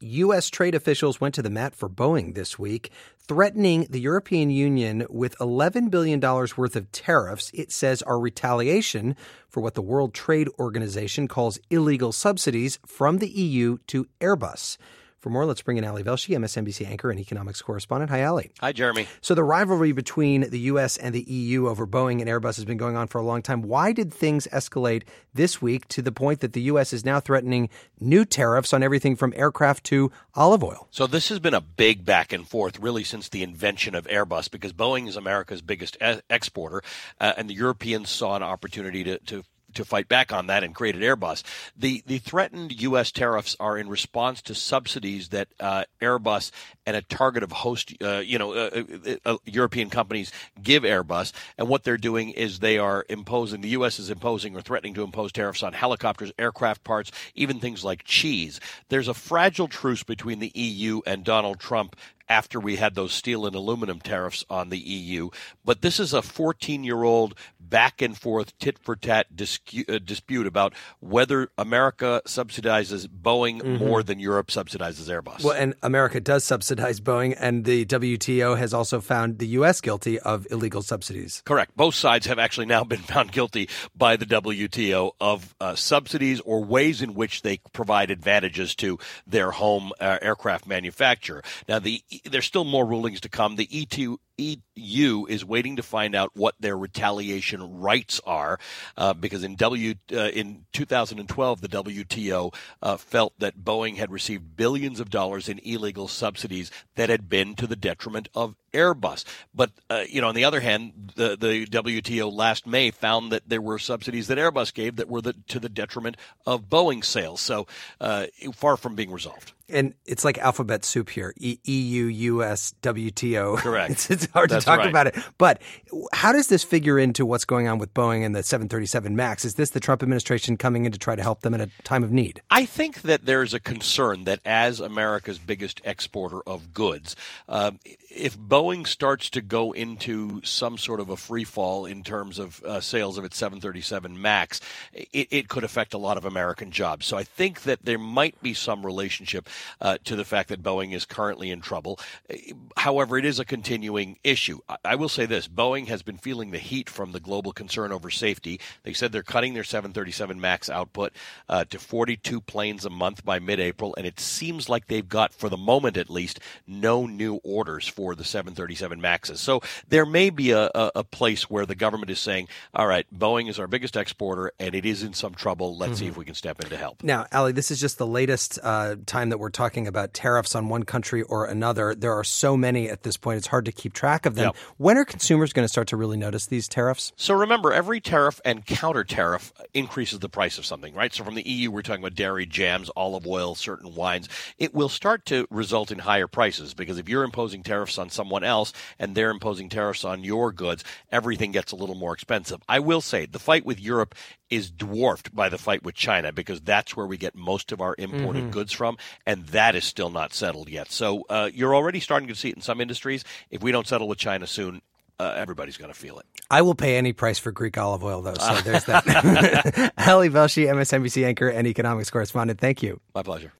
U.S. trade officials went to the mat for Boeing this week, threatening the European Union with $11 billion worth of tariffs it says are retaliation for what the World Trade Organization calls illegal subsidies from the EU to Airbus. For more, let's bring in Ali Velshi, MSNBC anchor and economics correspondent. Hi, Ali. Hi, Jeremy. So the rivalry between the U.S. and the EU over Boeing and Airbus has been going on for a long time. Why did things escalate this week to the point that the U.S. is now threatening new tariffs on everything from aircraft to olive oil? So this has been a big back and forth really since the invention of Airbus, because Boeing is America's biggest exporter, and the Europeans saw an opportunity to fight back on that and created Airbus. The threatened U.S. tariffs are in response to subsidies that Airbus and a target of host, European companies give Airbus. And what they're doing is they are imposing, the U.S. is imposing or threatening to impose tariffs on helicopters, aircraft parts, even things like cheese. There's a fragile truce between the EU and Donald Trump after we had those steel and aluminum tariffs on the EU. But this is a 14-year-old back-and-forth tit-for-tat dispute about whether America subsidizes Boeing more than Europe subsidizes Airbus. Well, and America does subsidize Boeing, and the WTO has also found the U.S. guilty of illegal subsidies. Correct. Both sides have actually now been found guilty by the WTO of subsidies or ways in which they provide advantages to their home aircraft manufacturer. Now, there's still more rulings to come. The EU is waiting to find out what their retaliation rights are, because in 2012, the WTO felt that Boeing had received billions of dollars in illegal subsidies that had been to the detriment of Airbus. But, on the other hand, the WTO last May found that there were subsidies that Airbus gave that were to the detriment of Boeing sales. So far from being resolved. And it's like alphabet soup here. EU, US, WTO. Correct. It's hard That's to talk right. about it. But how does this figure into what's going on with Boeing and the 737 MAX? Is this the Trump administration coming in to try to help them at a time of need? I think that there's a concern that as America's biggest exporter of goods, if Boeing starts to go into some sort of a free fall in terms of sales of its 737 MAX, it could affect a lot of American jobs. So I think that there might be some relationship to the fact that Boeing is currently in trouble. However, it is a continuing issue. I will say this. Boeing has been feeling the heat from the global concern over safety. They said they're cutting their 737 MAX output to 42 planes a month by mid-April, and it seems like they've got, for the moment at least, no new orders for the 737 MAXs. So there may be a place where the government is saying, all right, Boeing is our biggest exporter, and it is in some trouble. Let's see if we can step in to help. Now, Ali, this is just the latest time that we're talking about tariffs on one country or another. There are so many at this point, it's hard to keep track of them. Yep. When are consumers going to start to really notice these tariffs? So remember, every tariff and counter tariff increases the price of something, right? So from the EU, we're talking about dairy, jams, olive oil, certain wines. It will start to result in higher prices, because if you're imposing tariffs on someone else and they're imposing tariffs on your goods, everything gets a little more expensive. I will say the fight with Europe is dwarfed by the fight with China, because that's where we get most of our imported goods from, and that is still not settled yet. So you're already starting to see it in some industries. If we don't settle with China soon, everybody's going to feel it. I will pay any price for Greek olive oil, though, so there's that. Ali Velshi, MSNBC anchor and economics correspondent, thank you. My pleasure.